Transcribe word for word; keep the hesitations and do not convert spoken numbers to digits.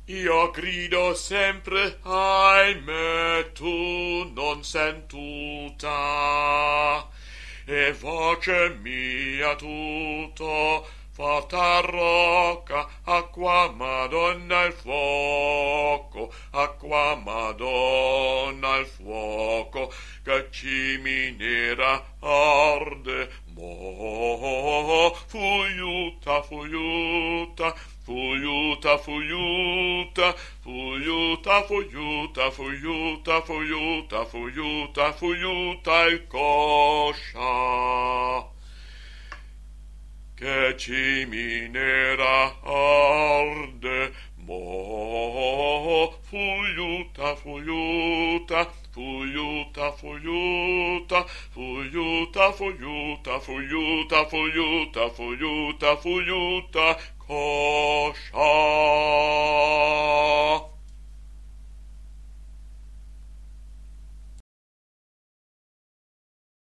Io grido sempre, ahimè, tu non sentuta, e voce mia tutto fatta rocca, acqua Madonna il fuoco, acqua Madonna il fuoco, che ciminera arde, mo, fuiuta, fuiuta, fuiuta, fuiuta, fuiuta, fuiuta, fuiuta, fuiuta, fuiuta, fuiuta il coscia, che ciminera arde, mo, fuiuta, fuiuta, fuiuta, fuiuta, fuiuta, fuiuta, fuiuta, fuiuta, fuiuta, fuiuta, coscia.